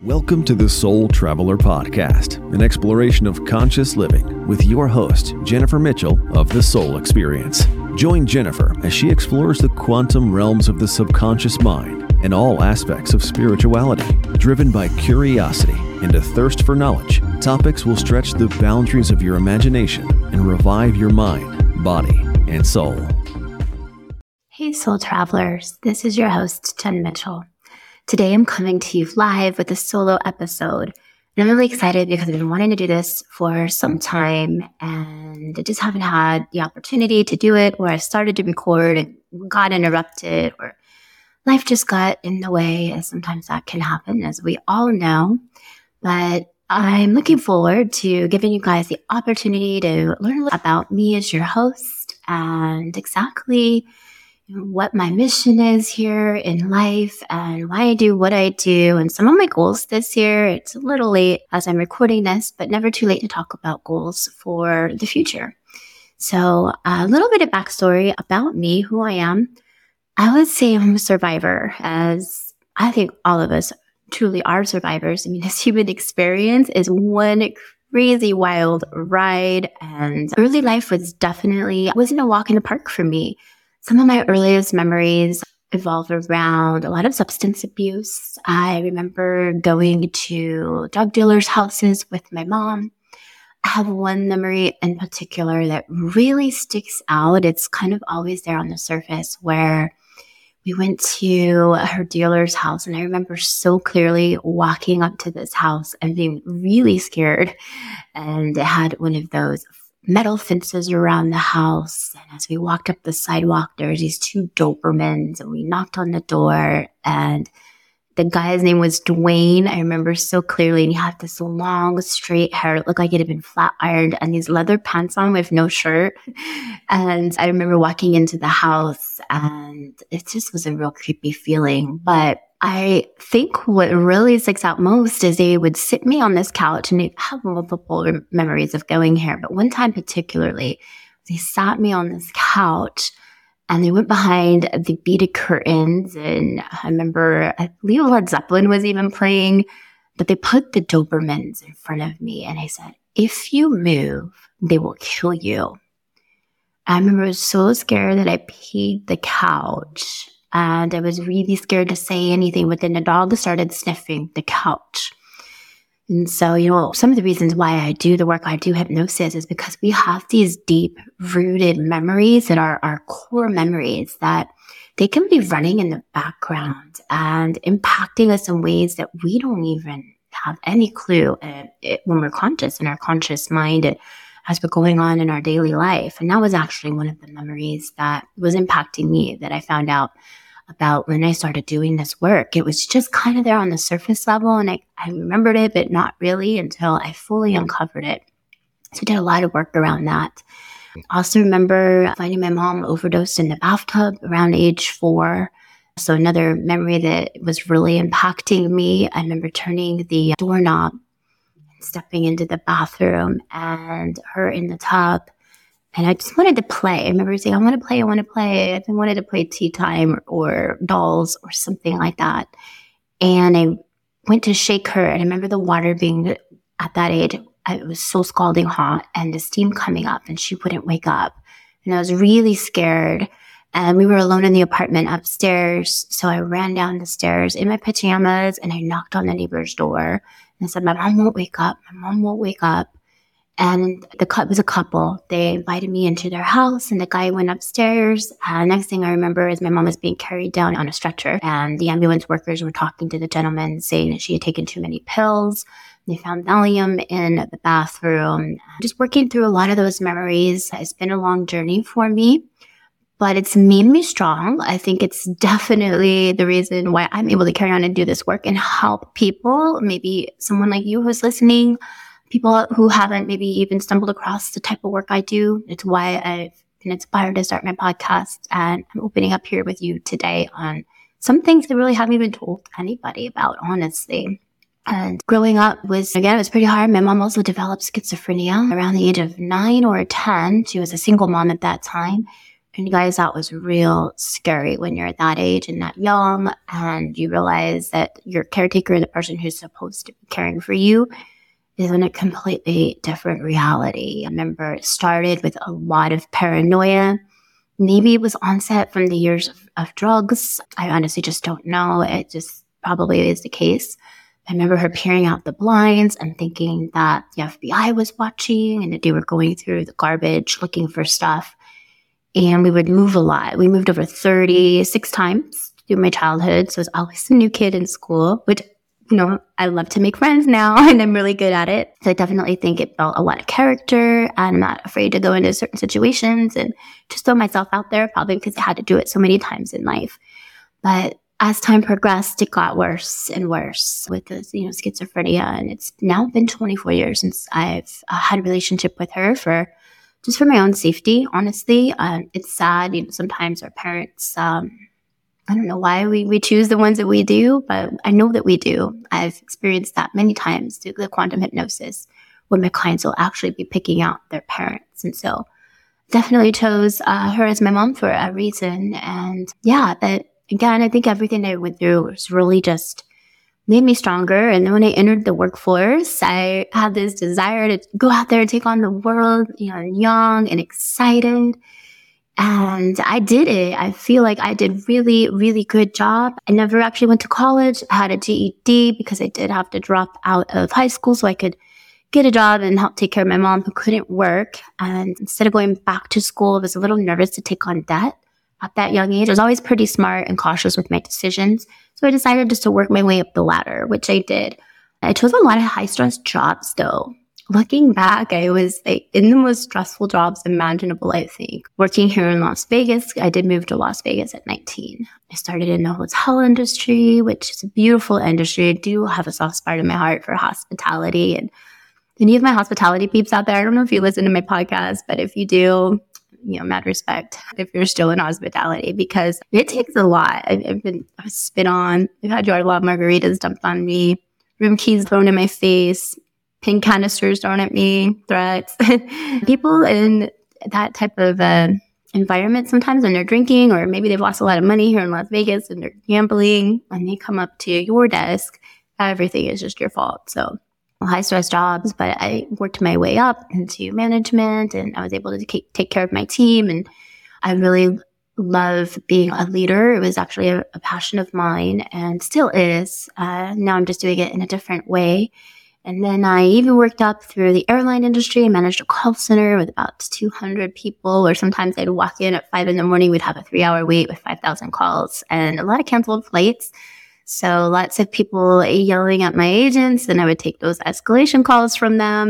Welcome to the Soul Traveler Podcast, an exploration of conscious living with your host, Jennifer Mitchell of The Soul Experience. Join Jennifer as she explores the quantum realms of the subconscious mind and all aspects of spirituality. Driven by curiosity and a thirst for knowledge, topics will stretch the boundaries of your imagination and revive your mind, body, and soul. Hey, Soul Travelers. This is your host, Jen Mitchell. Today, I'm coming to you live with a solo episode. And I'm really excited because I've been wanting to do this for some time and I just haven't had the opportunity to do it, or I started to record and got interrupted, or life just got in the way, as sometimes that can happen, as we all know. But I'm looking forward to giving you guys the opportunity to learn about me as your host and exactly what my mission is here in life and why I do what I do and some of my goals this year. It's a little late as I'm recording this, but never too late to talk about goals for the future. So a little bit of backstory about me, who I am. I would say I'm a survivor, as I think all of us truly are survivors. I mean, this human experience is one crazy wild ride, and early life wasn't a walk in the park for me. Some of my earliest memories evolve around a lot of substance abuse. I remember going to drug dealers' houses with my mom. I have one memory in particular that really sticks out. It's kind of always there on the surface, where we went to her dealer's house, and I remember so clearly walking up to this house and being really scared. And it had one of those metal fences around the house. And as we walked up the sidewalk, there were these two Dobermans, and we knocked on the door, and the guy's name was Dwayne. I remember so clearly. And he had this long, straight hair. It looked like it had been flat ironed, and these leather pants on with no shirt. And I remember walking into the house, and it just was a real creepy feeling. But I think what really sticks out most is they would sit me on this couch, and I have multiple memories of going here. But one time particularly, they sat me on this couch, and they went behind the beaded curtains. And I remember, I believe Led Zeppelin was even playing, but they put the Dobermans in front of me. And I said, if you move, they will kill you. I remember I was so scared that I peed the couch. And I was really scared to say anything, but then the dog started sniffing the couch. And so, some of the reasons why I do the work I do, hypnosis, is because we have these deep-rooted memories that are our core memories, that they can be running in the background and impacting us in ways that we don't even have any clue when we're conscious, in our conscious mind, as we're going on in our daily life. And that was actually one of the memories that was impacting me, that I found out about when I started doing this work. It was just kind of there on the surface level, and I remembered it, but not really until I fully uncovered it. So I did a lot of work around that. I also remember finding my mom overdosed in the bathtub around age 4. So another memory that was really impacting me. I remember turning the doorknob and stepping into the bathroom and her in the tub. And I just wanted to play. I remember saying, I want to play. I wanted to play tea time or dolls or something like that. And I went to shake her. And I remember the water being, at that age, it was so scalding hot and the steam coming up, and she wouldn't wake up. And I was really scared. And we were alone in the apartment upstairs. So I ran down the stairs in my pajamas, and I knocked on the neighbor's door and said, my mom won't wake up. My mom won't wake up. And it was a couple. They invited me into their house, and the guy went upstairs. Next thing I remember is my mom was being carried down on a stretcher, and the ambulance workers were talking to the gentleman, saying that she had taken too many pills. They found Valium in the bathroom. Just working through a lot of those memories. It's been a long journey for me, but it's made me strong. I think it's definitely the reason why I'm able to carry on and do this work and help people, maybe someone like you who's listening, people who haven't maybe even stumbled across the type of work I do. It's why I've been inspired to start my podcast. And I'm opening up here with you today on some things that really haven't even told anybody about, honestly. And growing up it was pretty hard. My mom also developed schizophrenia around the age of 9 or 10. She was a single mom at that time. And guys, that was real scary when you're that age and that young, and you realize that your caretaker, the person who's supposed to be caring for you, is in a completely different reality. I remember it started with a lot of paranoia. Maybe it was onset from the years of drugs. I honestly just don't know. It just probably is the case. I remember her peering out the blinds and thinking that the FBI was watching and that they were going through the garbage looking for stuff. And we would move a lot. We moved over 36 times through my childhood. So I was always a new kid in school, which, I love to make friends now and I'm really good at it. So I definitely think it built a lot of character, and I'm not afraid to go into certain situations and just throw myself out there, probably because I had to do it so many times in life. But as time progressed, it got worse and worse with this, schizophrenia. And it's now been 24 years since I've had a relationship with her for my own safety, honestly. It's sad. Sometimes our parents, I don't know why we choose the ones that we do, but I know that we do. I've experienced that many times through the quantum hypnosis, where my clients will actually be picking out their parents. And so definitely chose her as my mom for a reason. And yeah, but again, I think everything I went through was really just made me stronger. And then when I entered the workforce, I had this desire to go out there and take on the world, young and excited. And I did it. I feel like I did really, really good job. I never actually went to college. I had a GED because I did have to drop out of high school so I could get a job and help take care of my mom who couldn't work. And instead of going back to school, I was a little nervous to take on debt at that young age. I was always pretty smart and cautious with my decisions. So I decided just to work my way up the ladder, which I did. I chose a lot of high-stress jobs, though. Looking back, I was in the most stressful jobs imaginable, I think. Working here in Las Vegas, I did move to Las Vegas at 19. I started in the hotel industry, which is a beautiful industry. I do have a soft spot in my heart for hospitality. And any of my hospitality peeps out there, I don't know if you listen to my podcast, but if you do, mad respect if you're still in hospitality, because it takes a lot. I've been spit on. I've had a lot of margaritas dumped on me, room keys thrown in my face, pink canisters thrown at me, threats. People in that type of environment, sometimes when they're drinking, or maybe they've lost a lot of money here in Las Vegas and they're gambling, and they come up to your desk, everything is just your fault. So high stress jobs, but I worked my way up into management, and I was able to take care of my team. And I really love being a leader. It was actually a passion of mine and still is. Now I'm just doing it in a different way. And then I even worked up through the airline industry. I managed a call center with about 200 people, or sometimes I'd walk in at 5 a.m. We'd have a 3-hour wait with 5,000 calls and a lot of canceled flights. So lots of people yelling at my agents, and I would take those escalation calls from them.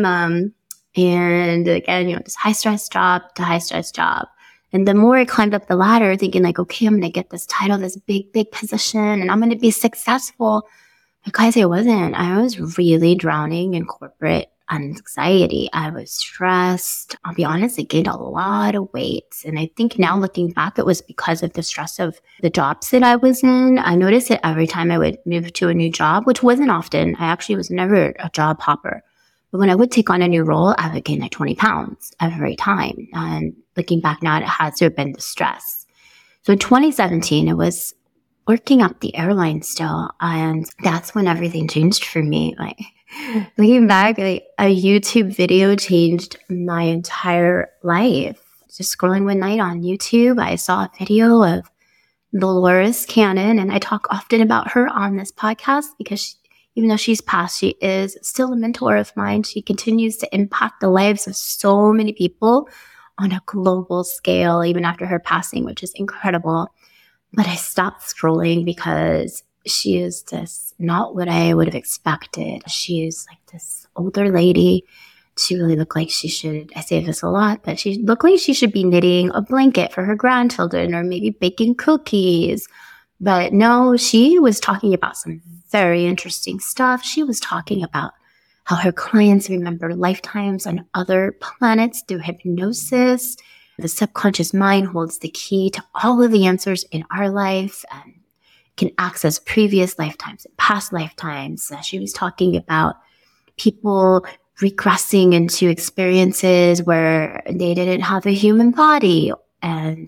And again, just high stress job to high stress job. And the more I climbed up the ladder, thinking like, okay, I'm going to get this title, this big, big position, and I'm going to be successful. But guys, I wasn't. I was really drowning in corporate anxiety. I was stressed. I'll be honest, I gained a lot of weight. And I think now looking back, it was because of the stress of the jobs that I was in. I noticed it every time I would move to a new job, which wasn't often. I actually was never a job hopper. But when I would take on a new role, I would gain like 20 pounds every time. And looking back now, it has to have been the stress. So in 2017, it was working at the airline still. And that's when everything changed for me. Like looking back, a YouTube video changed my entire life. Just scrolling one night on YouTube, I saw a video of Dolores Cannon, and I talk often about her on this podcast because even though she's passed, she is still a mentor of mine. She continues to impact the lives of so many people on a global scale, even after her passing, which is incredible. But I stopped scrolling because she is just not what I would have expected. She is like this older lady. She really looked like she should, I say this a lot, but she looked like she should be knitting a blanket for her grandchildren or maybe baking cookies. But no, she was talking about some very interesting stuff. She was talking about how her clients remember lifetimes on other planets through hypnosis. The subconscious mind holds the key to all of the answers in our life and can access previous lifetimes and past lifetimes. She was talking about people regressing into experiences where they didn't have a human body. And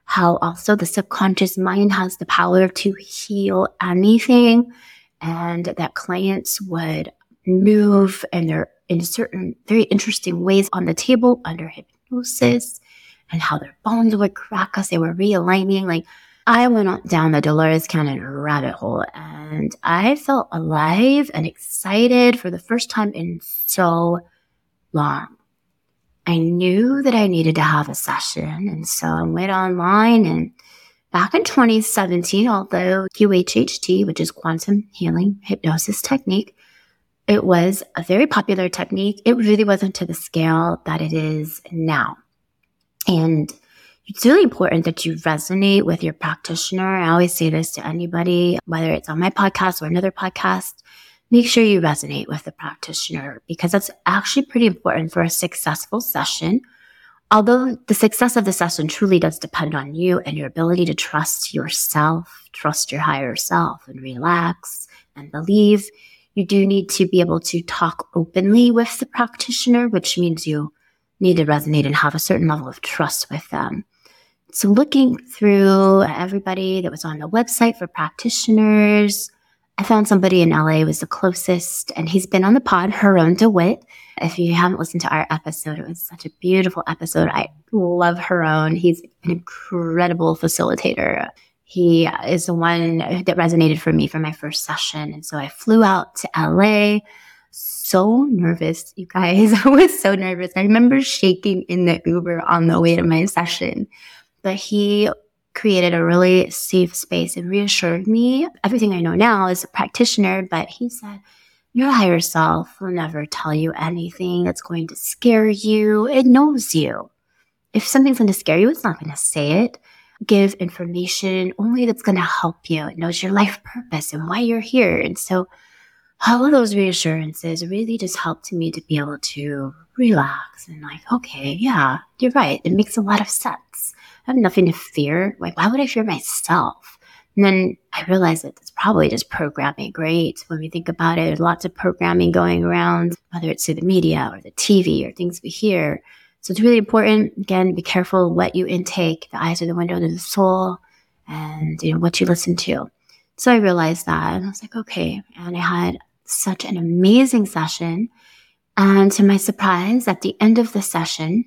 how also the subconscious mind has the power to heal anything, and that clients would move and they're in certain very interesting ways on the table under hypnosis, and how their bones would crack as they were realigning. Like, I went down the Dolores Cannon rabbit hole, and I felt alive and excited for the first time in so long. I knew that I needed to have a session, and so I went online, and back in 2017, although QHHT, which is quantum healing hypnosis technique, it was a very popular technique, it really wasn't to the scale that it is now. And it's really important that you resonate with your practitioner. I always say this to anybody, whether it's on my podcast or another podcast, make sure you resonate with the practitioner, because that's actually pretty important for a successful session. Although the success of the session truly does depend on you and your ability to trust yourself, trust your higher self, and relax and believe, you do need to be able to talk openly with the practitioner, which means you need to resonate and have a certain level of trust with them. So looking through everybody that was on the website for practitioners, I found somebody in LA was the closest, and he's been on the pod, Haron DeWitt. If you haven't listened to our episode, it was such a beautiful episode. I love Haron. He's an incredible facilitator. He is the one that resonated for me for my first session. And so I flew out to LA. So nervous, you guys. I was so nervous. I remember shaking in the Uber on the way to my session. But he created a really safe space and reassured me everything I know now as a practitioner. But he said, your higher self will never tell you anything that's going to scare you. It knows you. If something's going to scare you, it's not going to say it. Give information only that's going to help you. It knows your life purpose and why you're here. And so all of those reassurances really just helped me to be able to relax and like, okay, yeah, you're right. It makes a lot of sense. I have nothing to fear. Like, why would I fear myself? And then I realized that it's probably just programming. Great. When we think about it, there's lots of programming going around, whether it's through the media or the TV or things we hear. So it's really important, again, be careful what you intake. The eyes are the window to the soul, and what you listen to. So I realized that, and I was like, okay. And I had such an amazing session. And to my surprise, at the end of the session,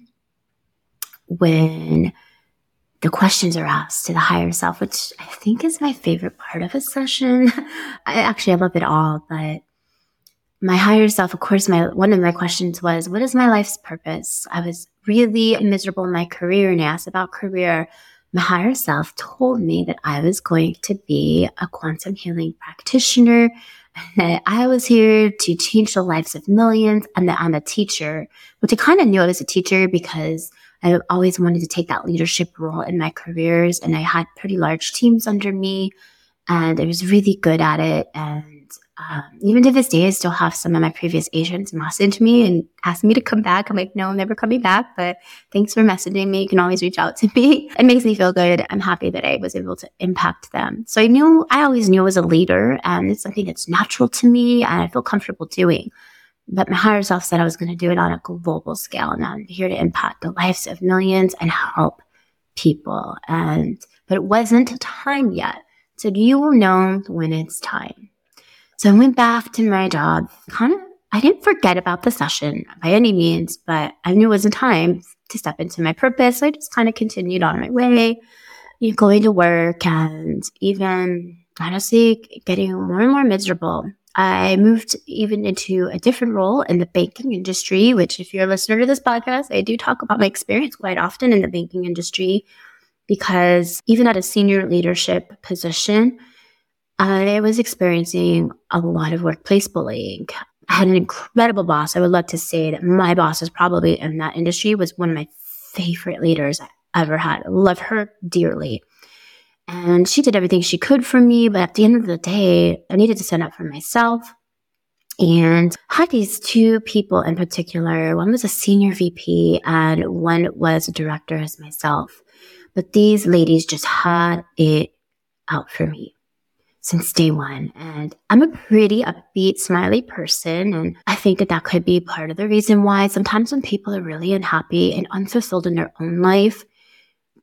when the questions are asked to the higher self, which I think is my favorite part of a session. I love it all, but my higher self, of course, one of my questions was, what is my life's purpose? I was really miserable in my career, and I asked about career. My higher self told me that I was going to be a quantum healing practitioner, that I was here to change the lives of millions, and that I'm a teacher, which I kind of knew I was a teacher because I always wanted to take that leadership role in my careers, and I had pretty large teams under me, and I was really good at it. And even to this day, I still have some of my previous agents message me and ask me to come back. I'm like, no, I'm never coming back, but thanks for messaging me. You can always reach out to me. It makes me feel good. I'm happy that I was able to impact them. So I always knew I was a leader, and it's something that's natural to me and I feel comfortable doing. But my higher self said I was going to do it on a global scale, and I'm here to impact the lives of millions and help people. But it wasn't time yet. So you will know when it's time. So I went back to my job. I didn't forget about the session by any means, but I knew it was a time to step into my purpose. So I just kind of continued on my way, going to work, and even honestly getting more and more miserable. I moved even into a different role in the banking industry, which if you're a listener to this podcast, I do talk about my experience quite often in the banking industry, because even at a senior leadership position, I was experiencing a lot of workplace bullying. I had an incredible boss. I would love to say that my boss is probably in that industry was one of my favorite leaders I ever had. I love her dearly. And she did everything she could for me. But at the end of the day, I needed to stand up for myself. And I had these two people in particular. One was a senior VP and one was a director as myself. But these ladies just had it out for me since day one. And I'm a pretty upbeat, smiley person. And I think that could be part of the reason why sometimes when people are really unhappy and unfulfilled in their own life,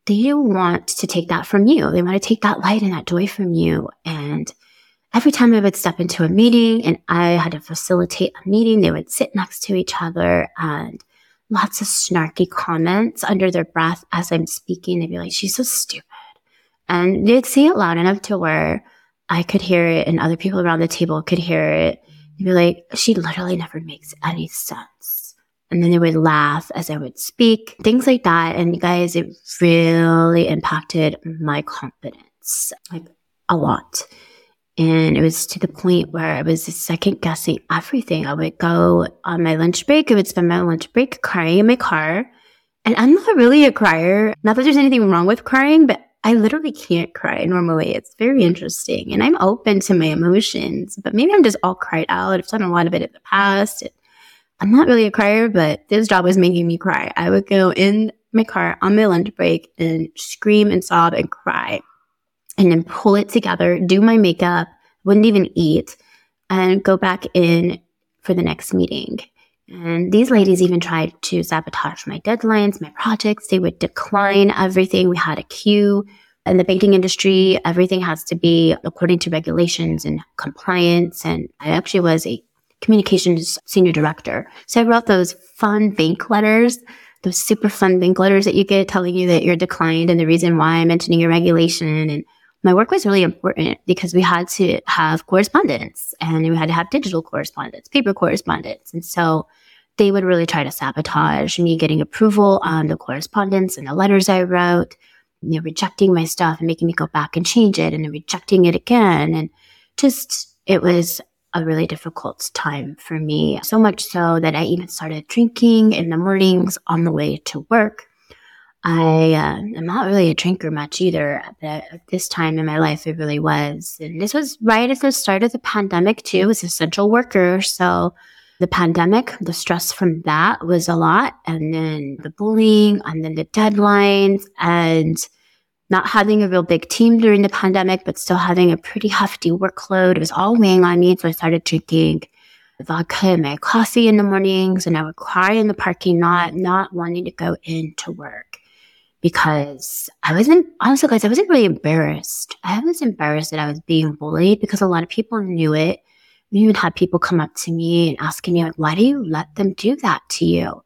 they want to take that from you. They want to take that light and that joy from you. And every time I would step into a meeting and I had to facilitate a meeting, they would sit next to each other and lots of snarky comments under their breath as I'm speaking. They'd be like, she's so stupid. And they'd say it loud enough to where I could hear it and other people around the table could hear it. They'd be like, she literally never makes any sense. And then they would laugh as I would speak, things like that. And you guys, it really impacted my confidence, like a lot. And it was to the point where I was second guessing everything. I would go on my lunch break. I would spend my lunch break crying in my car. And I'm not really a crier. Not that there's anything wrong with crying, but I literally can't cry normally. It's very interesting. And I'm open to my emotions, but maybe I'm just all cried out. I've done a lot of it in the past. I'm not really a crier, but this job was making me cry. I would go in my car on my lunch break and scream and sob and cry and then pull it together, do my makeup, wouldn't even eat, and go back in for the next meeting. And these ladies even tried to sabotage my deadlines, my projects. They would decline everything. We had a queue. In the banking industry, everything has to be according to regulations and compliance. And I actually was a communications senior director. So I wrote those fun bank letters, those super fun bank letters that you get telling you that you're declined and the reason why I'm mentioning your regulation. And my work was really important because we had to have correspondence and we had to have digital correspondence, paper correspondence. And so they would really try to sabotage me getting approval on the correspondence and the letters I wrote. And they're rejecting my stuff and making me go back and change it and then rejecting it again. And just, it was a really difficult time for me. So much so that I even started drinking in the mornings on the way to work. I'm not really a drinker much either, but at this time in my life, it really was. And this was right at the start of the pandemic too. I was an essential worker. So the pandemic, the stress from that was a lot. And then the bullying and then the deadlines and not having a real big team during the pandemic, but still having a pretty hefty workload. It was all weighing on me. So I started drinking vodka and my coffee in the mornings, and I would cry in the parking lot, not wanting to go into work because honestly, guys, I wasn't really embarrassed. I was embarrassed that I was being bullied because a lot of people knew it. We even had people come up to me and asking me, like, why do you let them do that to you?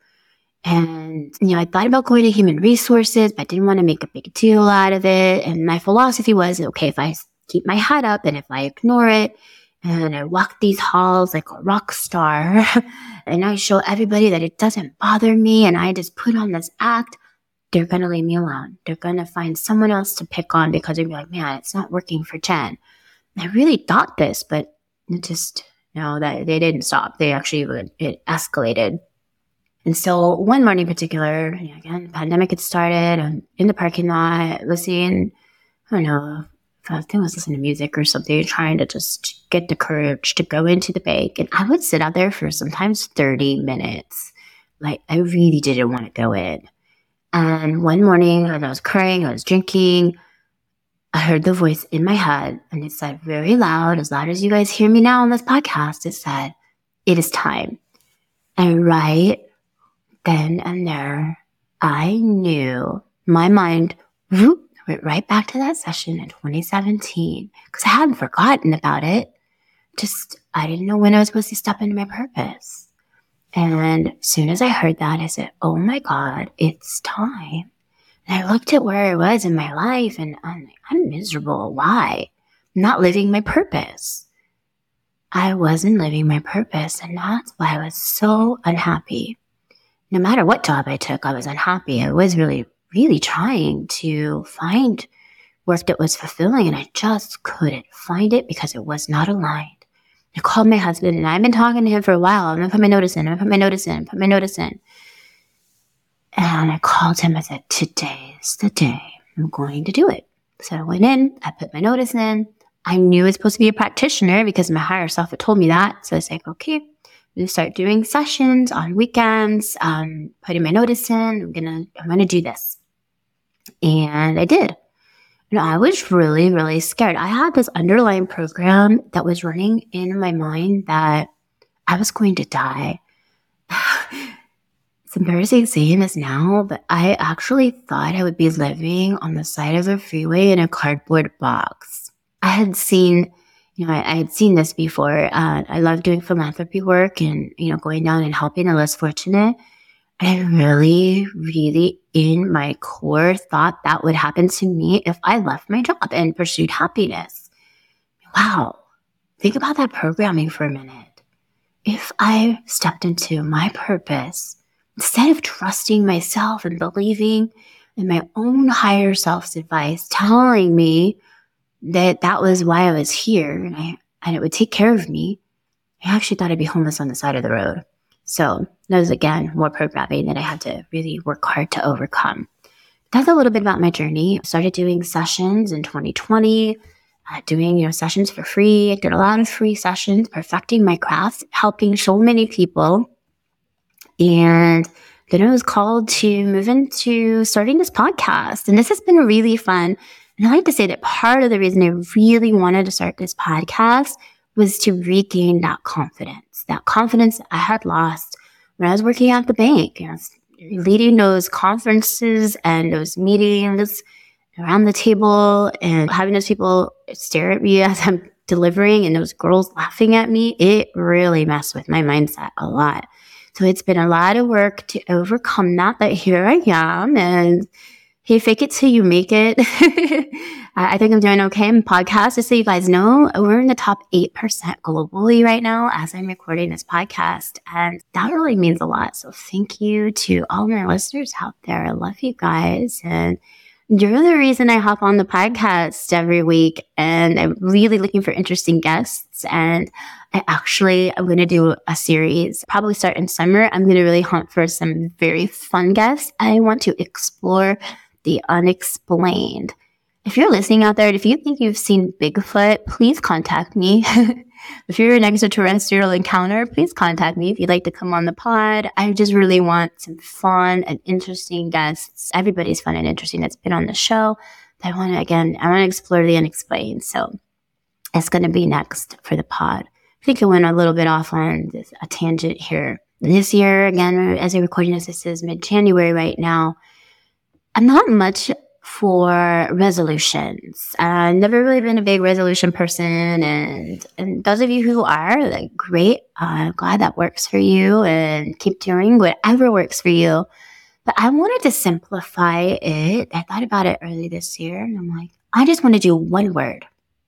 And, I thought about going to human resources, but I didn't want to make a big deal out of it. And my philosophy was, okay, if I keep my head up and if I ignore it and I walk these halls like a rock star and I show everybody that it doesn't bother me and I just put on this act, they're going to leave me alone. They're going to find someone else to pick on because they'll be like, man, it's not working for Jen. And I really thought this, but it just, that they didn't stop. They actually, it escalated. And so one morning in particular, again, the pandemic had started. I'm in the parking lot listening, I don't know, I think I was listening to music or something, trying to just get the courage to go into the bank. And I would sit out there for sometimes 30 minutes. Like, I really didn't want to go in. And one morning, as I was crying, I was drinking, I heard the voice in my head, and it said very loud as you guys hear me now on this podcast, it said, it is time. And right then and there, I knew my mind went right back to that session in 2017 because I hadn't forgotten about it. Just, I didn't know when I was supposed to step into my purpose. And as soon as I heard that, I said, oh my God, it's time. And I looked at where I was in my life and I'm miserable. Why? I'm not living my purpose. I wasn't living my purpose. And that's why I was so unhappy. No matter what job I took, I was unhappy. I was really, really trying to find work that was fulfilling, and I just couldn't find it because it was not aligned. I called my husband, and I've been talking to him for a while. I'm going to put my notice in. And I called him. I said, today is the day. I'm going to do it. So I went in. I put my notice in. I knew I was supposed to be a practitioner because my higher self had told me that. So I was like, okay, I'm going to start doing sessions on weekends, putting my notice in. I'm going to do this. And I did. I was really, really scared. I had this underlying program that was running in my mind that I was going to die. It's embarrassing saying this now, but I actually thought I would be living on the side of the freeway in a cardboard box. I had seen, I had seen this before. I love doing philanthropy work and, going down and helping the less fortunate. I really, really in my core thought that would happen to me if I left my job and pursued happiness. Wow. Think about that programming for a minute. If I stepped into my purpose, instead of trusting myself and believing in my own higher self's advice, telling me that that was why I was here and it would take care of me, I actually thought I'd be homeless on the side of the road. So that was, again, more programming that I had to really work hard to overcome. That's a little bit about my journey. I started doing sessions in 2020, doing, sessions for free. I did a lot of free sessions, perfecting my craft, helping so many people. And then I was called to move into starting this podcast. And this has been really fun. And I like to say that part of the reason I really wanted to start this podcast was to regain that confidence I had lost when I was working at the bank, leading those conferences and those meetings around the table and having those people stare at me as I'm delivering and those girls laughing at me. It really messed with my mindset a lot. So it's been a lot of work to overcome that, but here I am, and hey, fake it till you make it. I think I'm doing okay in podcasts. Just so you guys know, we're in the top 8% globally right now as I'm recording this podcast, and that really means a lot. So thank you to all my listeners out there. I love you guys, and you're the reason I hop on the podcast every week, and I'm really looking for interesting guests. And I'm going to do a series, probably start in summer. I'm going to really hunt for some very fun guests. I want to explore the unexplained. If you're listening out there, if you think you've seen Bigfoot, please contact me. If you're an extraterrestrial encounter, please contact me if you'd like to come on the pod. I just really want some fun and interesting guests. Everybody's fun and interesting that's been on the show. I want to explore the unexplained. So it's going to be next for the pod. I think I went a little bit off on a tangent here. This year, again, as I'm recording this is mid-January right now. I'm not much for resolutions. I've never really been a big resolution person, and those of you who are, great. I'm glad that works for you, and keep doing whatever works for you. But I wanted to simplify it. I thought about it early this year, and I'm like, I just want to do one word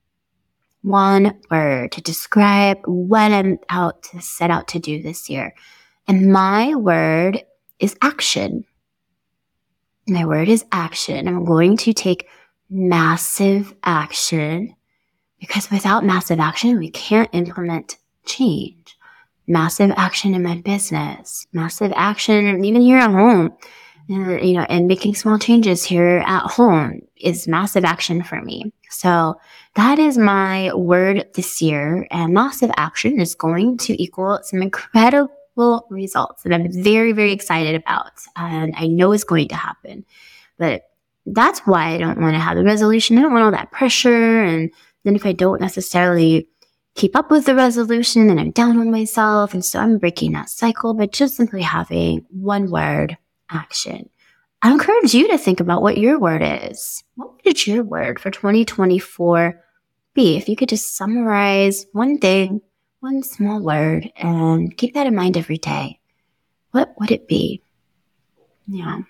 to describe what I'm set out to do this year. And my word is action. My word is action. I'm going to take massive action, because without massive action, we can't implement change. Massive action in my business, massive action even here at home, and making small changes here at home is massive action for me. So that is my word this year. And massive action is going to equal some incredible results that I'm very, very excited about. And I know it's going to happen. But that's why I don't want to have the resolution. I don't want all that pressure. And then if I don't necessarily keep up with the resolution, then I'm down on myself. And so I'm breaking that cycle by just simply having one word, action. I encourage you to think about what your word is. What would your word for 2024 be? If you could just summarize one thing, one small word, and keep that in mind every day, what would it be? And,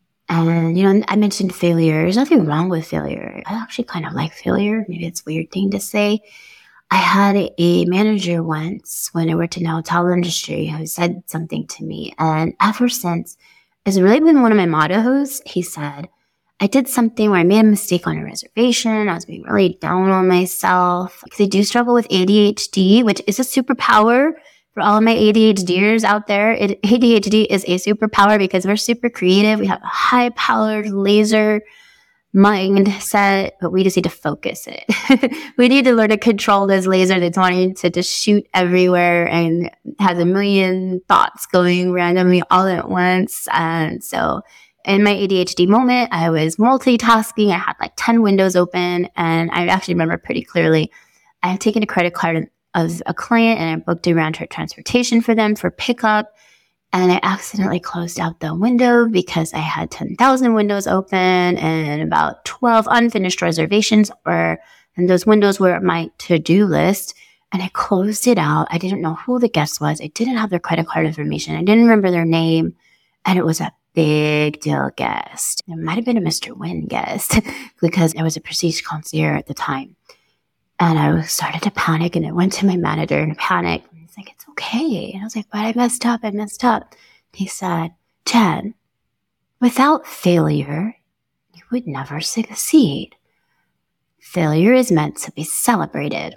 I mentioned failure. There's nothing wrong with failure. I actually kind of like failure. Maybe it's a weird thing to say. I had a manager once when I worked in the hotel industry who said something to me. And ever since, it's really been one of my mottos. He said, I did something where I made a mistake on a reservation. I was being really down on myself because I do struggle with ADHD, which is a superpower for all of my ADHDers out there. ADHD is a superpower because we're super creative. We have a high-powered laser mindset, but we just need to focus it. We need to learn to control this laser that's wanting to just shoot everywhere and has a million thoughts going randomly all at once. And so in my ADHD moment, I was multitasking. I had like 10 windows open, and I actually remember pretty clearly. I had taken a credit card of a client and I booked a round trip transportation for them for pickup. And I accidentally closed out the window because I had 10,000 windows open and about 12 unfinished reservations and those windows were my to-do list. And I closed it out. I didn't know who the guest was. I didn't have their credit card information. I didn't remember their name. And it was a big deal guest. It might have been a Mr. Wynn guest because I was a prestige concierge at the time. And I started to panic, and I went to my manager in a panic. And he's like, it's okay. And I was like, but I messed up. He said, Jen, without failure, you would never succeed. Failure is meant to be celebrated.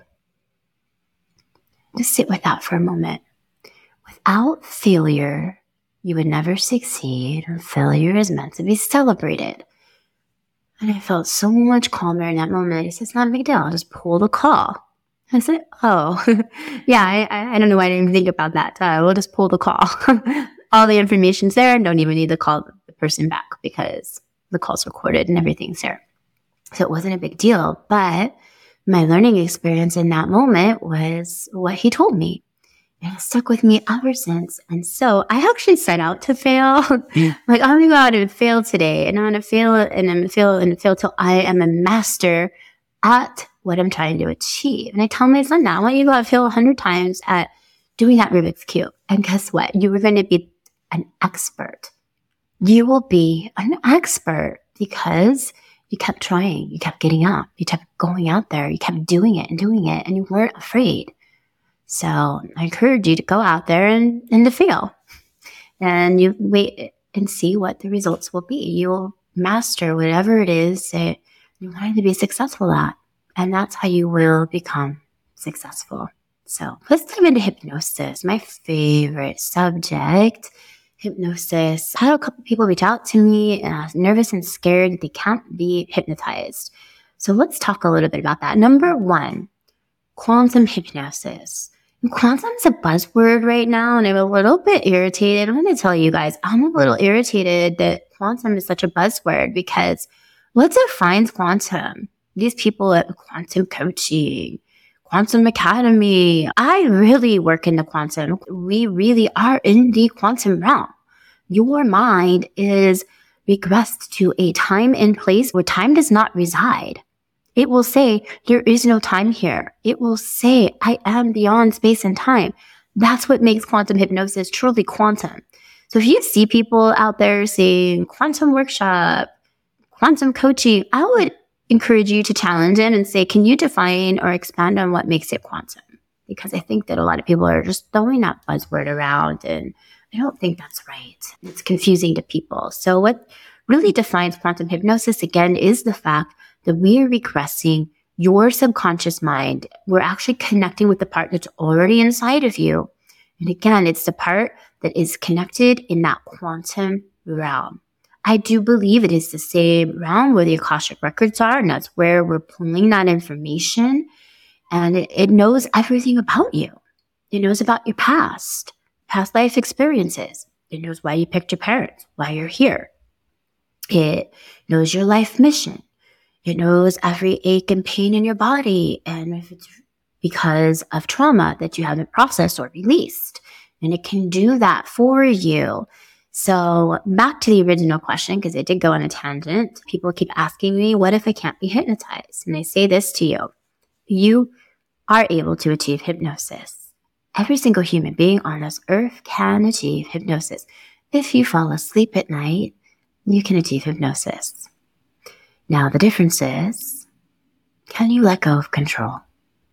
Just sit with that for a moment. Without failure, you would never succeed, and failure is meant to be celebrated. And I felt so much calmer in that moment. He said, it's not a big deal. I'll just pull the call. I said, oh, yeah, I don't know why I didn't even think about that. We'll just pull the call. All the information's there and don't even need to call the person back because the call's recorded and everything's there. So it wasn't a big deal. But my learning experience in that moment was what he told me. And it stuck with me ever since. And so I actually set out to fail. Like, I'm going to go out and fail today. And I'm going to fail and I'm going to fail and fail till I am a master at what I'm trying to achieve. And I tell my son now, I want you to go out and fail 100 times at doing that Rubik's Cube. And guess what? You were going to be an expert. You will be an expert because you kept trying. You kept getting up. You kept going out there. You kept doing it, and you weren't afraid. So I encourage you to go out there and to fail. And you wait and see what the results will be. You will master whatever it is that you're wanting to be successful at. And that's how you will become successful. So let's dive into hypnosis, my favorite subject. Hypnosis. I had a couple people reach out to me nervous and scared that they can't be hypnotized. So let's talk a little bit about that. Number one, quantum hypnosis. And quantum is a buzzword right now, and I'm a little bit irritated. I'm going to tell you guys, I'm a little irritated that quantum is such a buzzword because what defines quantum? These people at quantum coaching, quantum academy, I really work in the quantum. We really are in the quantum realm. Your mind is regressed to a time and place where time does not reside. It will say, there is no time here. It will say, I am beyond space and time. That's what makes quantum hypnosis truly quantum. So if you see people out there saying quantum workshop, quantum coaching, I would encourage you to challenge it and say, can you define or expand on what makes it quantum? Because I think that a lot of people are just throwing that buzzword around, and I don't think that's right. It's confusing to people. So what really defines quantum hypnosis, again, is the fact that we are regressing your subconscious mind. We're actually connecting with the part that's already inside of you. And again, it's the part that is connected in that quantum realm. I do believe it is the same realm where the Akashic records are, and that's where we're pulling that information. And it knows everything about you. It knows about your past life experiences. It knows why you picked your parents, why you're here. It knows your life mission. It knows every ache and pain in your body, and if it's because of trauma that you haven't processed or released. And it can do that for you. So back to the original question, because it did go on a tangent. People keep asking me, what if I can't be hypnotized? And I say this to you. You are able to achieve hypnosis. Every single human being on this earth can achieve hypnosis. If you fall asleep at night, you can achieve hypnosis. Now, the difference is, can you let go of control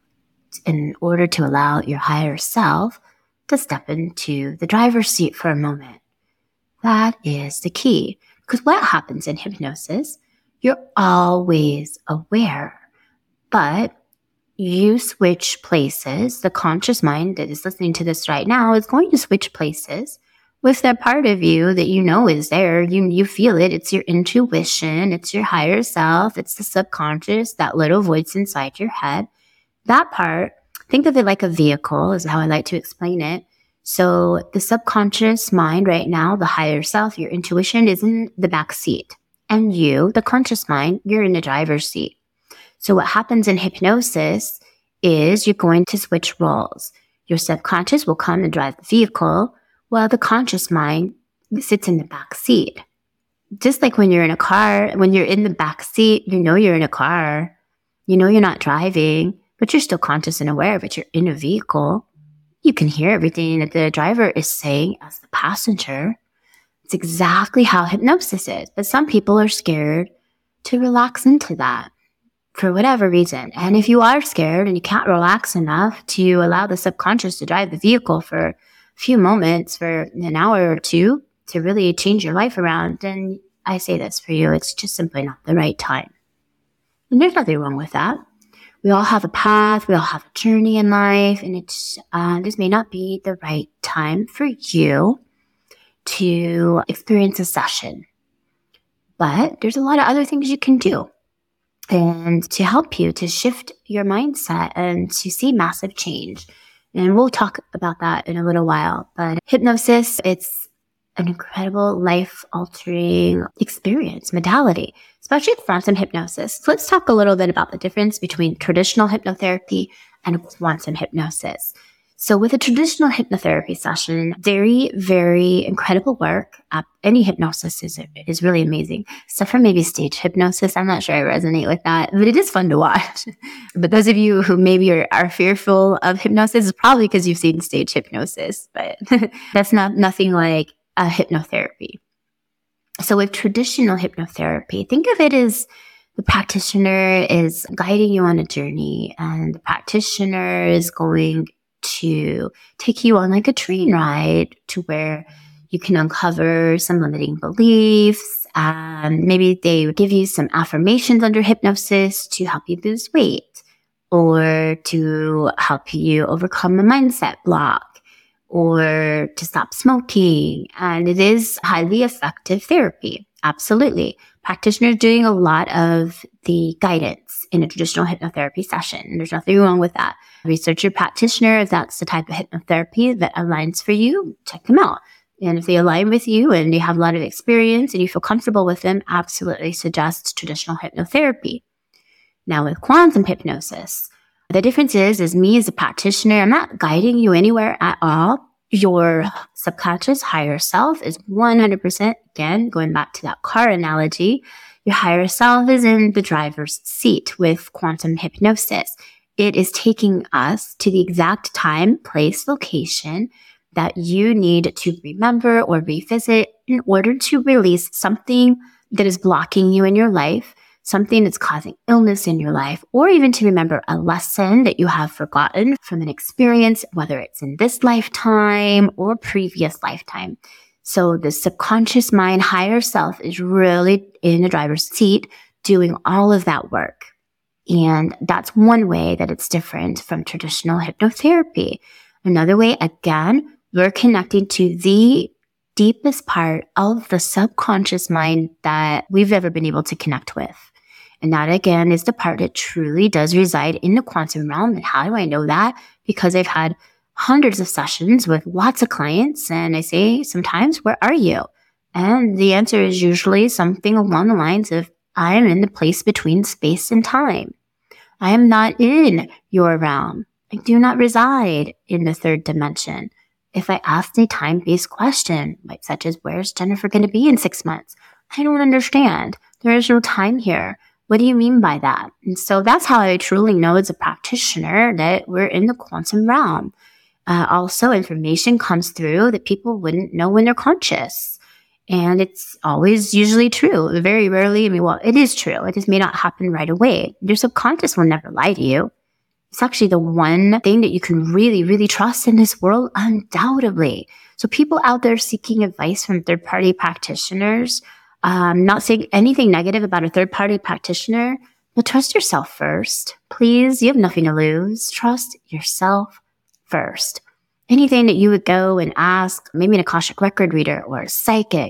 in order to allow your higher self to step into the driver's seat for a moment? That is the key. Because what happens in hypnosis, you're always aware, but you switch places. The conscious mind that is listening to this right now is going to switch places with that part of you that you know is there. You feel it. It's your intuition. It's your higher self. It's the subconscious, that little voice inside your head. That part, think of it like a vehicle is how I like to explain it. So the subconscious mind right now, the higher self, your intuition is in the back seat. And you, the conscious mind, you're in the driver's seat. So what happens in hypnosis is you're going to switch roles. Your subconscious will come and drive the vehicle, Well, the conscious mind sits in the back seat. Just like when you're in a car, when you're in the back seat, you know you're in a car. You know you're not driving, but you're still conscious and aware, but you're in a vehicle. You can hear everything that the driver is saying as the passenger. It's exactly how hypnosis is. But some people are scared to relax into that for whatever reason. And if you are scared and you can't relax enough to allow the subconscious to drive the vehicle for a few moments, for an hour or two, to really change your life around, then I say this for you. It's just simply not the right time. And there's nothing wrong with that. We all have a path. We all have a journey in life. And it's this may not be the right time for you to experience a session. But there's a lot of other things you can do and to help you to shift your mindset and to see massive change. And we'll talk about that in a little while. But hypnosis, it's an incredible life-altering experience, modality, especially quantum hypnosis. So let's talk a little bit about the difference between traditional hypnotherapy and quantum hypnosis. So with a traditional hypnotherapy session, very, very incredible work. Any hypnosis is really amazing. Except for maybe stage hypnosis. I'm not sure I resonate with that, but it is fun to watch. But those of you who maybe are fearful of hypnosis, is probably because you've seen stage hypnosis, but that's nothing like a hypnotherapy. So with traditional hypnotherapy, think of it as the practitioner is guiding you on a journey, and the practitioner is going to take you on like a train ride to where you can uncover some limiting beliefs. Maybe they give you some affirmations under hypnosis to help you lose weight, or to help you overcome a mindset block, or to stop smoking. And it is highly effective therapy. Absolutely. Practitioners doing a lot of the guidance in a traditional hypnotherapy session. And there's nothing wrong with that. Research your practitioner. If that's the type of hypnotherapy that aligns for you, check them out. And if they align with you and you have a lot of experience and you feel comfortable with them, absolutely suggest traditional hypnotherapy. Now with quantum hypnosis, the difference is me as a practitioner, I'm not guiding you anywhere at all. Your subconscious higher self is 100%, again, going back to that car analogy, your higher self is in the driver's seat with quantum hypnosis. It is taking us to the exact time, place, location that you need to remember or revisit in order to release something that is blocking you in your life, something that's causing illness in your life, or even to remember a lesson that you have forgotten from an experience, whether it's in this lifetime or previous lifetime. So the subconscious mind, higher self, is really in the driver's seat doing all of that work. And that's one way that it's different from traditional hypnotherapy. Another way, again, we're connecting to the deepest part of the subconscious mind that we've ever been able to connect with. And that, again, is the part that truly does reside in the quantum realm. And how do I know that? Because I've had hundreds of sessions with lots of clients, and I say sometimes, where are you? And the answer is usually something along the lines of, I am in the place between space and time. I am not in your realm. I do not reside in the third dimension. If I ask a time-based question, like such as, where's Jennifer going to be in 6 months? I don't understand. There is no time here. What do you mean by that? And so that's how I truly know as a practitioner that we're in the quantum realm. Also, information comes through that people wouldn't know when they're conscious. And it's always usually true. Very rarely, it is true. It just may not happen right away. Your subconscious will never lie to you. It's actually the one thing that you can really, really trust in this world, undoubtedly. So people out there seeking advice from third-party practitioners, not saying anything negative about a third-party practitioner, but trust yourself first. Please, you have nothing to lose. Trust yourself first. Anything that you would go and ask, maybe an Akashic record reader or a psychic,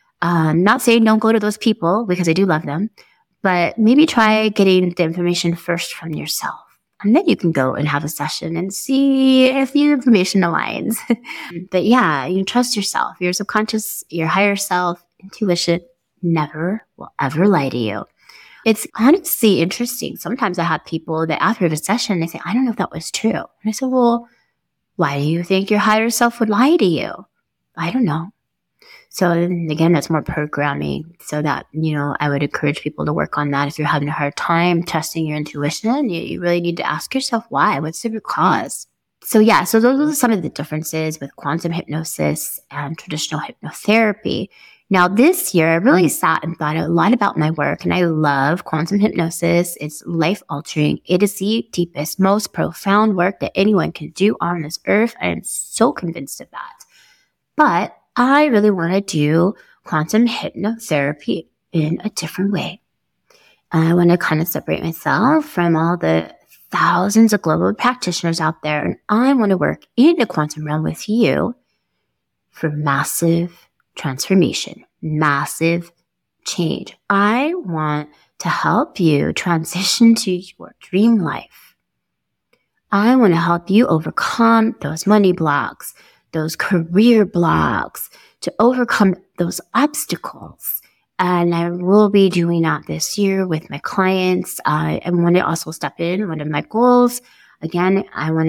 not saying don't go to those people because I do love them, but maybe try getting the information first from yourself. And then you can go and have a session and see if the information aligns. But yeah, you trust yourself. Your subconscious, your higher self, intuition never will ever lie to you. It's honestly interesting. Sometimes I have people that after the session, they say, I don't know if that was true. And I said, well, why do you think your higher self would lie to you? I don't know. So again, that's more programming. So that, I would encourage people to work on that. If you're having a hard time trusting your intuition, you really need to ask yourself why. What's the root cause? So those are some of the differences with quantum hypnosis and traditional hypnotherapy. Now, this year, I really sat and thought a lot about my work, and I love quantum hypnosis. It's life-altering. It is the deepest, most profound work that anyone can do on this earth. I am so convinced of that. But I really want to do quantum hypnotherapy in a different way. I want to kind of separate myself from all the thousands of global practitioners out there, and I want to work in the quantum realm with you for massive transformation, massive change. I want to help you transition to your dream life. I want to help you overcome those money blocks, those career blocks, to overcome those obstacles. And I will be doing that this year with my clients. I want to also step in one of my goals. Again,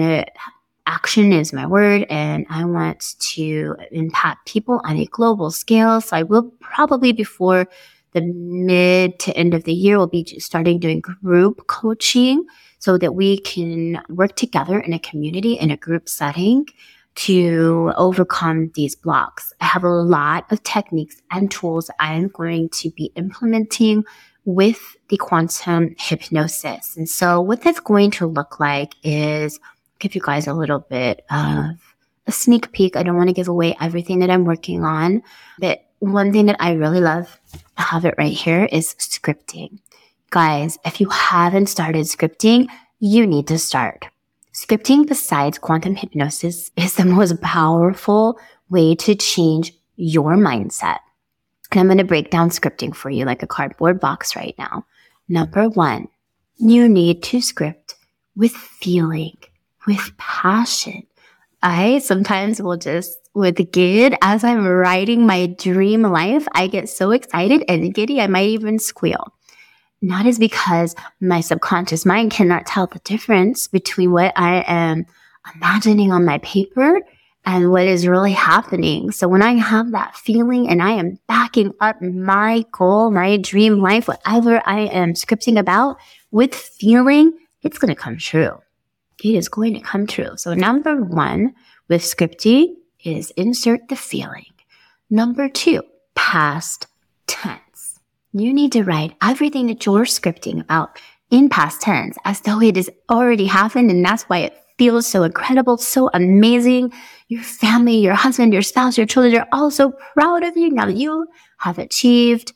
action is my word, and I want to impact people on a global scale. So I will probably, before the mid to end of the year, we'll be starting doing group coaching so that we can work together in a community, in a group setting, to overcome these blocks. I have a lot of techniques and tools I'm going to be implementing with the quantum hypnosis. And so what that's going to look like is, give you guys a little bit of a sneak peek. I don't want to give away everything that I'm working on, but one thing that I really love, I have it right here, is scripting. Guys, if you haven't started scripting, you need to start. Scripting, besides quantum hypnosis, is the most powerful way to change your mindset. And I'm going to break down scripting for you like a cardboard box right now. Number one, you need to script with feeling, with passion. I sometimes will just, with gid, as I'm writing my dream life, I get so excited and giddy, I might even squeal. Not is because my subconscious mind cannot tell the difference between what I am imagining on my paper and what is really happening. So when I have that feeling and I am backing up my goal, my dream life, whatever I am scripting about with feeling, it's going to come true. It is going to come true. So number one with scripting is insert the feeling. Number two, past tense. You need to write everything that you're scripting about in past tense as though it has already happened, and that's why it feels so incredible, so amazing. Your family, your husband, your spouse, your children are all so proud of you now that you have achieved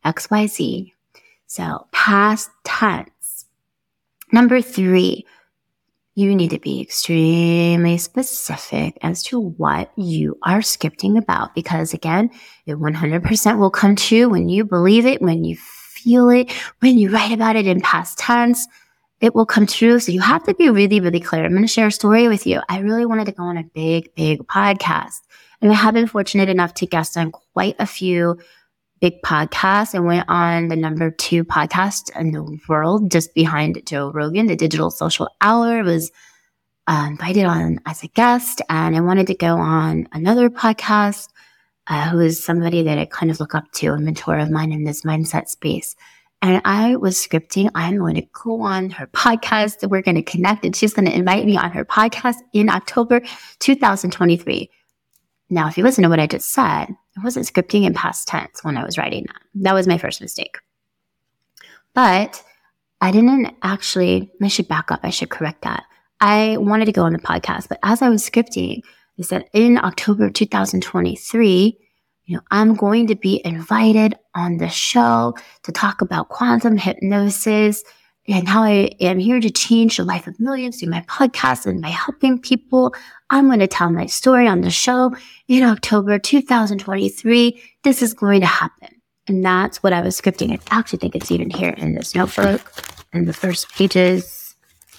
XYZ. So past tense. Number three, you need to be extremely specific as to what you are scripting about, because again, it 100% will come true when you believe it, when you feel it, when you write about it in past tense, it will come true. So you have to be really, really clear. I'm going to share a story with you. I really wanted to go on a big, big podcast, and I have been fortunate enough to guest on quite a few big podcast. I went on the number 2 podcast in the world, just behind Joe Rogan, the Digital Social Hour. I was invited on as a guest, and I wanted to go on another podcast who is somebody that I kind of look up to, a mentor of mine in this mindset space. And I was scripting, I'm going to go on her podcast, we're going to connect, and she's going to invite me on her podcast in October 2023. Now, if you listen to what I just said, I wasn't scripting in past tense when I was writing that. That was my first mistake. But I didn't actually, I should back up. I should correct that. I wanted to go on the podcast, but as I was scripting, I said in October 2023, I'm going to be invited on the show to talk about quantum hypnosis and how I am here to change the life of millions through my podcast and by helping people. I'm going to tell my story on the show in October 2023. This is going to happen. And that's what I was scripting. I actually think it's even here in this notebook in the first pages.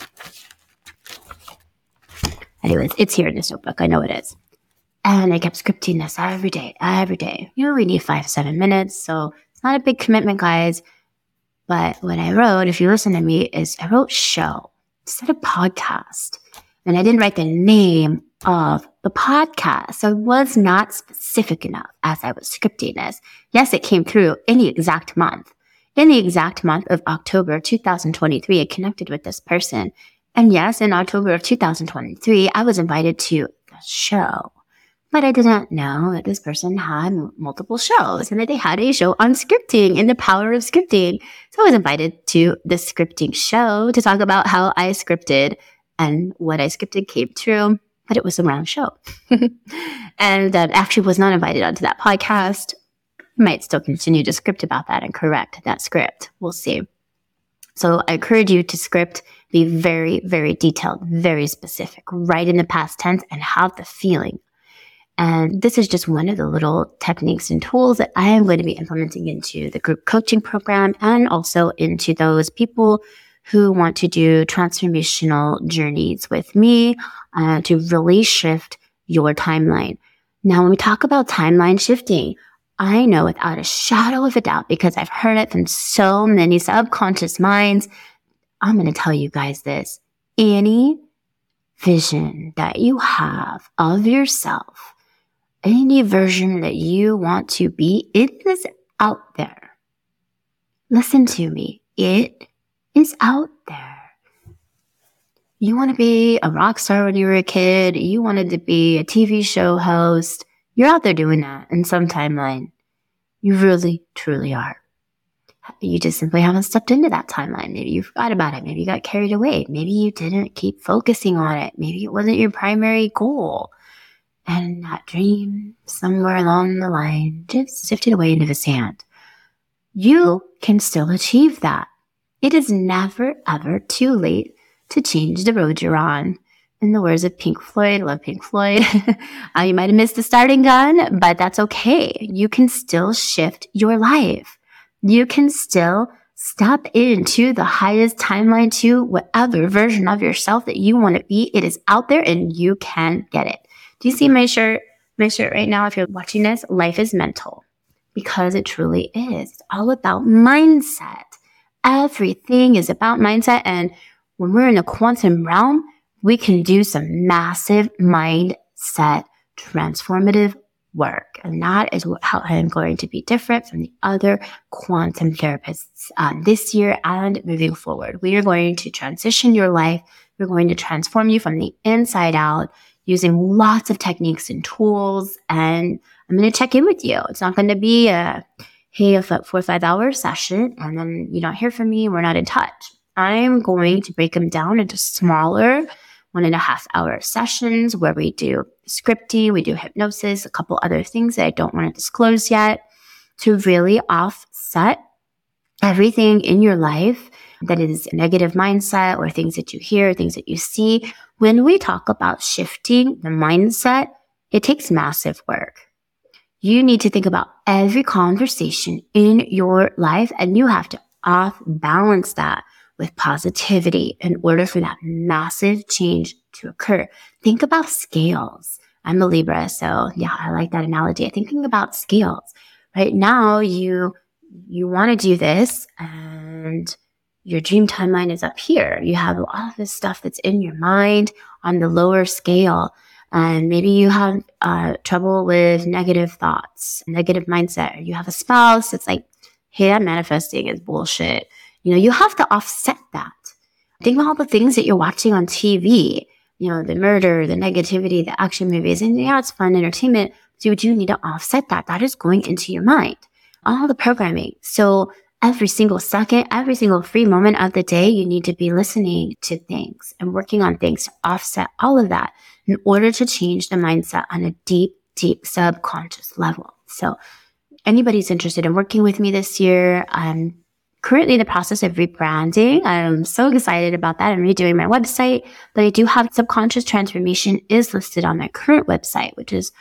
Anyways, it's here in this notebook. I know it is. And I kept scripting this every day. We need 5-7 minutes. So it's not a big commitment, guys. But what I wrote, if you listen to me, is I wrote show instead of podcast. And I didn't write the name of the podcast. So I was not specific enough as I was scripting this. Yes, it came through in the exact month. In the exact month of October 2023, I connected with this person. And yes, in October of 2023, I was invited to the show. But I didn't know that this person had multiple shows and that they had a show on scripting and the power of scripting. So I was invited to the scripting show to talk about how I scripted, and what I scripted came true, but it was a wrong show. And actually was not invited onto that podcast. Might still continue to script about that and correct that script. We'll see. So I encourage you to script, be very, very detailed, very specific, write in the past tense, and have the feeling. And this is just one of the little techniques and tools that I am going to be implementing into the group coaching program and also into those people who want to do transformational journeys with me to really shift your timeline. Now, when we talk about timeline shifting, I know without a shadow of a doubt, because I've heard it from so many subconscious minds, I'm going to tell you guys this. Any vision that you have of yourself, any version that you want to be, it is out there. Listen to me. It is out there. You want to be a rock star when you were a kid. You wanted to be a TV show host. You're out there doing that in some timeline. You really, truly are. You just simply haven't stepped into that timeline. Maybe you forgot about it. Maybe you got carried away. Maybe you didn't keep focusing on it. Maybe it wasn't your primary goal. And that dream, somewhere along the line, just sifted away into the sand. You can still achieve that. It is never, ever too late to change the road you're on. In the words of Pink Floyd, I love Pink Floyd. You might have missed the starting gun, but that's okay. You can still shift your life. You can still step into the highest timeline to whatever version of yourself that you want to be. It is out there and you can get it. Do you see my shirt? My shirt right now, if you're watching this, life is mental, because it truly is. It's all about mindset. Everything is about mindset. And when we're in the quantum realm, we can do some massive mindset transformative work. And that is how I am going to be different from the other quantum therapists this year and moving forward. We are going to transition your life. We're going to transform you from the inside out, using lots of techniques and tools. And I'm going to check in with you. It's not going to be a 4 or 5 hour session and then you don't hear from me. We're not in touch. I'm going to break them down into smaller 1.5 hour sessions where we do scripting, we do hypnosis, a couple other things that I don't want to disclose yet, to really offset everything in your life that is a negative mindset or things that you hear, things that you see. When we talk about shifting the mindset, it takes massive work. You need to think about every conversation in your life, and you have to off-balance that with positivity in order for that massive change to occur. Think about scales. I'm a Libra, so yeah, I like that analogy. Thinking about scales. Right now, you want to do this, and your dream timeline is up here. You have all of this stuff that's in your mind on the lower scale. And maybe you have trouble with negative thoughts, negative mindset. Or you have a spouse that's like, hey, that manifesting is bullshit. You have to offset that. Think about all the things that you're watching on TV. The murder, the negativity, the action movies. And yeah, it's fun entertainment. So you do need to offset that. That is going into your mind. All the programming. So every single second, every single free moment of the day, you need to be listening to things and working on things to offset all of that in order to change the mindset on a deep, deep subconscious level. So anybody's interested in working with me this year, I'm currently in the process of rebranding. I'm so excited about that. I'm redoing my website, but I do have subconscious transformation is listed on my current website, which is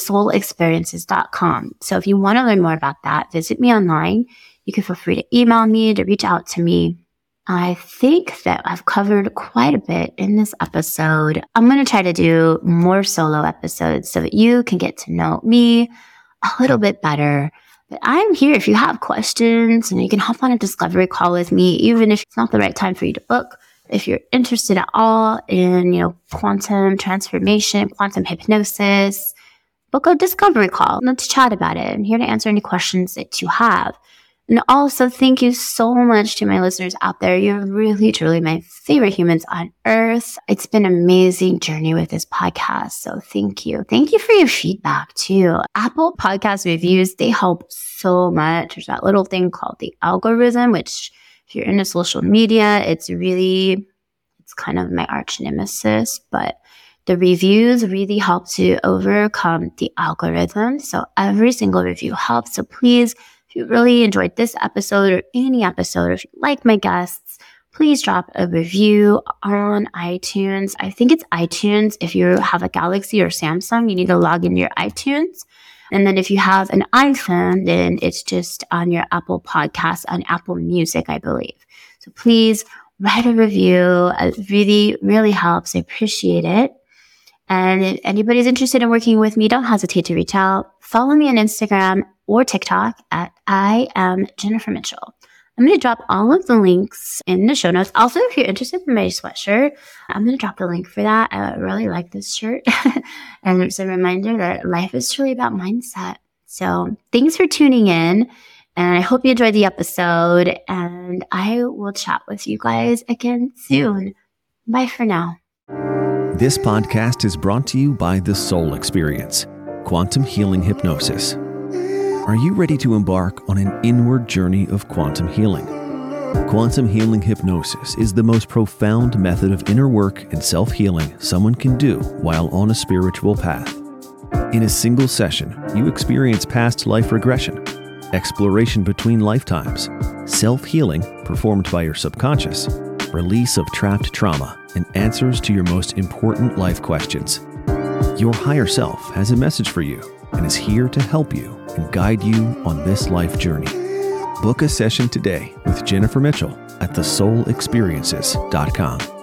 thesoulexperiences.com. So if you want to learn more about that, visit me online. You can feel free to email me, to reach out to me. I think that I've covered quite a bit in this episode. I'm going to try to do more solo episodes so that you can get to know me a little bit better. But I'm here if you have questions, and you can hop on a discovery call with me, even if it's not the right time for you to book. If you're interested at all in, quantum transformation, quantum hypnosis, book a discovery call. Let's chat about it. I'm here to answer any questions that you have. And also, thank you so much to my listeners out there. You're really, truly my favorite humans on earth. It's been an amazing journey with this podcast. So thank you. Thank you for your feedback too. Apple Podcast reviews, they help so much. There's that little thing called the algorithm, which if you're into social media, it's kind of my arch nemesis, but the reviews really help to overcome the algorithm. So every single review helps. So please, if you really enjoyed this episode or any episode, or if you like my guests, please drop a review on iTunes. I think it's iTunes. If you have a Galaxy or Samsung, you need to log into your iTunes. And then if you have an iPhone, then it's just on your Apple Podcasts, on Apple Music, I believe. So please write a review. It really, really helps. I appreciate it. And if anybody's interested in working with me, don't hesitate to reach out. Follow me on Instagram or TikTok at I am Jennifer Mitchell. I'm going to drop all of the links in the show notes. Also, if you're interested in my sweatshirt, I'm going to drop the link for that. I really like this shirt. And it's a reminder that life is truly about mindset. So thanks for tuning in. And I hope you enjoyed the episode. And I will chat with you guys again soon. Bye for now. This podcast is brought to you by The Soul Experience, Quantum Healing Hypnosis. Are you ready to embark on an inward journey of quantum healing? Quantum healing hypnosis is the most profound method of inner work and self-healing someone can do while on a spiritual path. In a single session, you experience past life regression, exploration between lifetimes, self-healing performed by your subconscious, release of trapped trauma, and answers to your most important life questions. Your higher self has a message for you and is here to help you and guide you on this life journey. Book a session today with Jennifer Mitchell at thesoulexperiences.com.